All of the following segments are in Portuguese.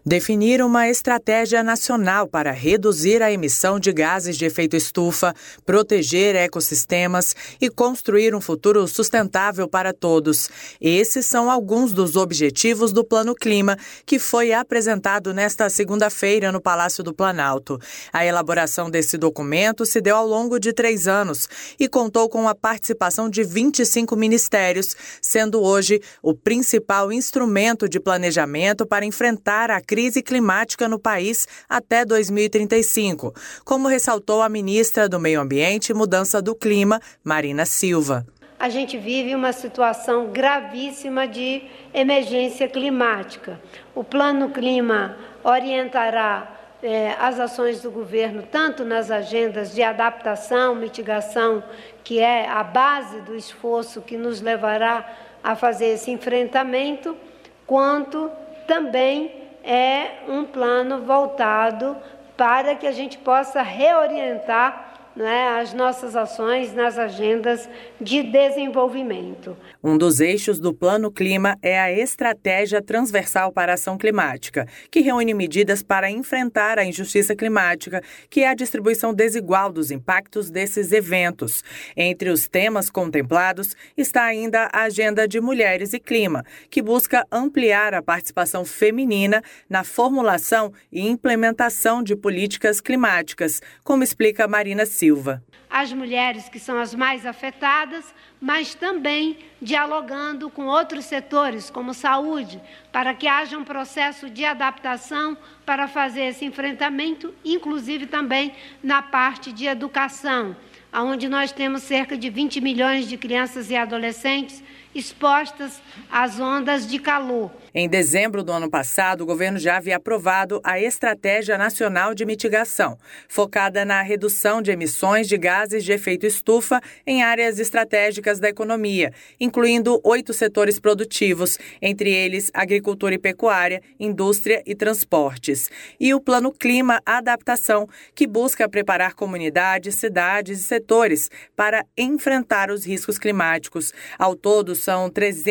Definir uma estratégia nacional para reduzir a emissão de gases de efeito estufa, proteger ecossistemas e construir um futuro sustentável para todos. Esses são alguns dos objetivos do Plano Clima, que foi apresentado nesta segunda-feira no Palácio do Planalto. A elaboração desse documento se deu ao longo de 3 anos e contou com a participação de 25 ministérios, sendo hoje o principal instrumento de planejamento para enfrentar a crise climática no país até 2035, como ressaltou a ministra do Meio Ambiente e Mudança do Clima, Marina Silva. A gente vive uma situação gravíssima de emergência climática. O Plano Clima orientará as ações do governo, tanto nas agendas de adaptação, mitigação, que é a base do esforço que nos levará a fazer esse enfrentamento, quanto também é um plano voltado para que a gente possa reorientar as nossas ações nas agendas de desenvolvimento. Um dos eixos do Plano Clima é a Estratégia Transversal para a Ação Climática, que reúne medidas para enfrentar a injustiça climática, que é a distribuição desigual dos impactos desses eventos. Entre os temas contemplados está ainda a Agenda de Mulheres e Clima, que busca ampliar a participação feminina na formulação e implementação de políticas climáticas, como explica Marina Silva. As mulheres que são as mais afetadas, mas também dialogando com outros setores, como saúde, para que haja um processo de adaptação para fazer esse enfrentamento, inclusive também na parte de educação, onde nós temos cerca de 20 milhões de crianças e adolescentes expostas às ondas de calor. Em dezembro do ano passado, o governo já havia aprovado a Estratégia Nacional de Mitigação, focada na redução de emissões de gases de efeito estufa em áreas estratégicas da economia, incluindo 8 setores produtivos, entre eles agricultura e pecuária, indústria e transportes. E o Plano Clima Adaptação, que busca preparar comunidades, cidades e setores para enfrentar os riscos climáticos. Ao todo, são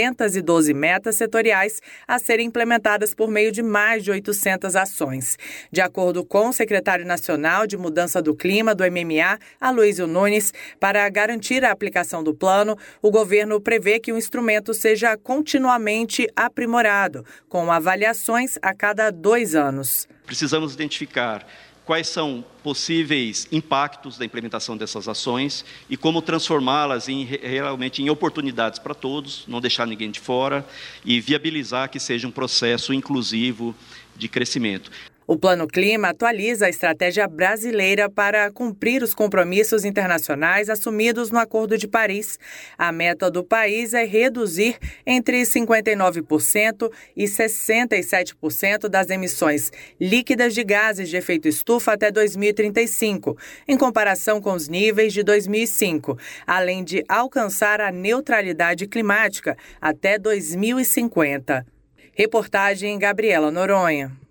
312 metas setoriais a serem implementadas por meio de mais de 800 ações. De acordo com o secretário nacional de Mudança do Clima do MMA, Aloysio Nunes, para garantir a aplicação do plano, o governo prevê que o instrumento seja continuamente aprimorado, com avaliações a cada 2 anos. Precisamos identificar quais são possíveis impactos da implementação dessas ações e como transformá-las realmente em oportunidades para todos, não deixar ninguém de fora e viabilizar que seja um processo inclusivo de crescimento. O Plano Clima atualiza a estratégia brasileira para cumprir os compromissos internacionais assumidos no Acordo de Paris. A meta do país é reduzir entre 59% e 67% das emissões líquidas de gases de efeito estufa até 2035, em comparação com os níveis de 2005, além de alcançar a neutralidade climática até 2050. Reportagem Gabriela Noronha.